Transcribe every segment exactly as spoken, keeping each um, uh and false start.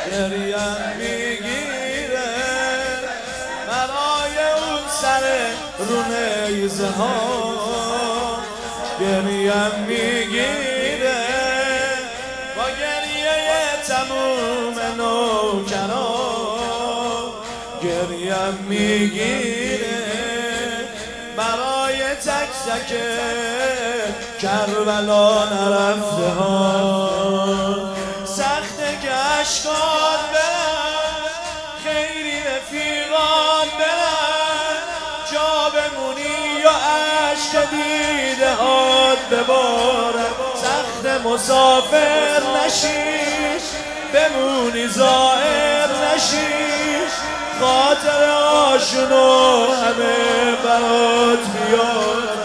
گریم میگیره برای اون سر رو نیزه ها، گریم میگیره با گریه تموم نوکران، گریم میگیره برای تک تک کربلا نرفته ها. سخته که اشکات برن، خیلی رفیقات برن، جا بمونی یا عشق دیده هات ببارن. سخت مسافر نشی بمونی زائر نشی، خاطر آشنو همه برات بیارن.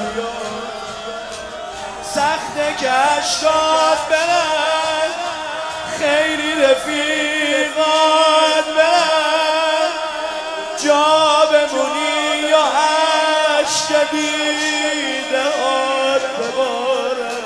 سخته که اشکات برن، خیلی رفیقات برن، جا بمونی یا عشق دیده هات ببارن.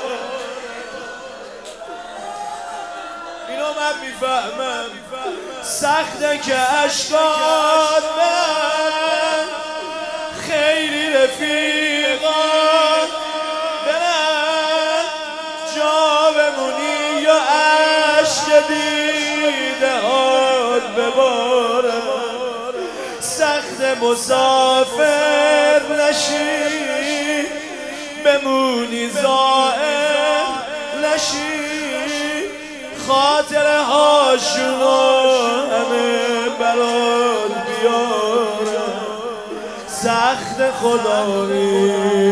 اینو من میفهمم. سخته که اشکات برن، خیلی رفیقات برن، جا بمونی یا عشق دیده هات ببارن. سخت مسافر نشی بمونی زائر نشی، خاطر هاشونو همه برات بیارن. سخت خدایی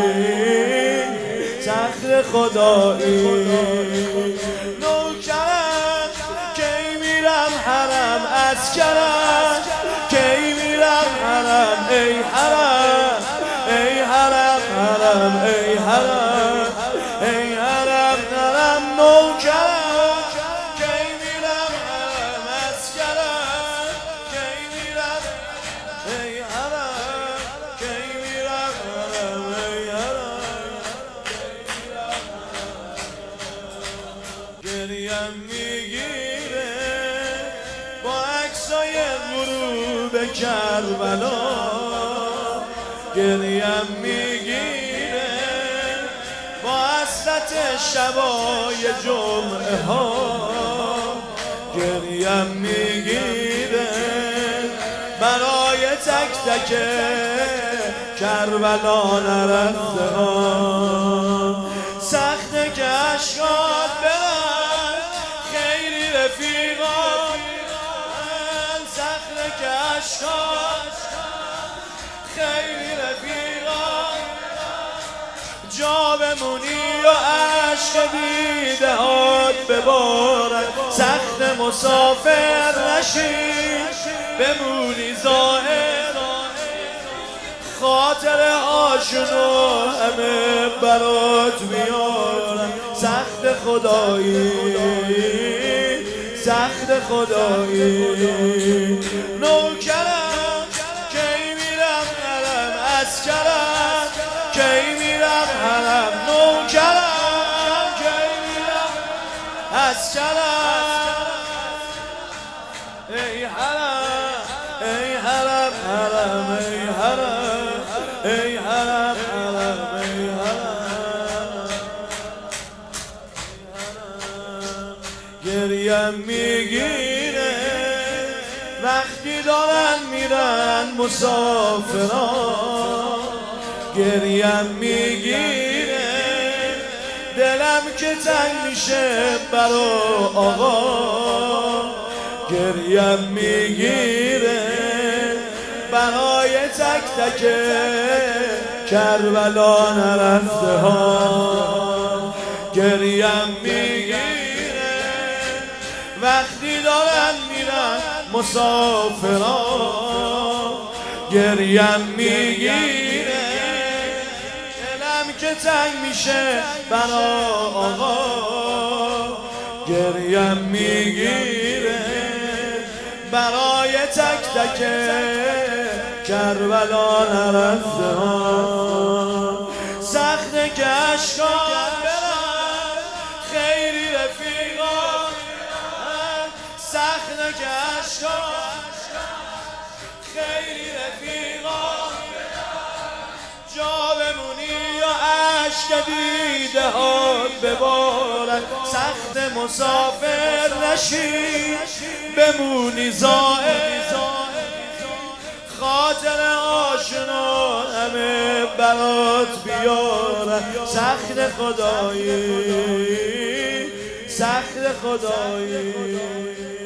سخت خدایی نوکرم، کی میرم حرم اسکرم، کی میرم حرم ای حرم ای حرم حرم ای حرم ای حرم حرم نوکرم، کی میرم حرم اسکرم، کی میرم ای حرم کی میرم حرم ای حرم. گریم میگیره با عکسای غروب کربلا، گریم میگیره با حسرت شبای جمعه ها، گریم میگیره برای تک تک کربلا نرفته ها. سخته که اشکات برن، خیلی رفیقات برن، سخته که اشکات خیلی رفیقات، جا بمونی و عشق دیده هات ببارن. سخت مسافر نشی بمونی زائر، خاطر هاشونو همه برات بیارن. سخت خدایی سخت خدایی نوکرم، کی میرم حرم اسکرم، کی میرم حرم نوکرم، کی میرم اسکرم ای حرم ای حرم حرم ای حرم ای حرم حرم ای حرم. گریم میگیره وقتی دارن میرن مسافران، گریم میگیره دلم که تنگ میشه برا آقا، گریم میگیره برای تک تک کربلا نرفته ها. گریم میگیره وقتی دارن میرن مسافران، گریم میگیره دلم که تنگ میشه برا آقا، گریم میگیره برای تک تک کربلا نرفته ها. سخته که اشکات برن، خیلی رفیقات سخت نگشتا خیلی رفیقا جا بمونی یا عشق دیده ها ببارد سخت مسافر نشی بمونی زائر خاطر آشنا همه برات بیارن سخت خدایی سخت خدایی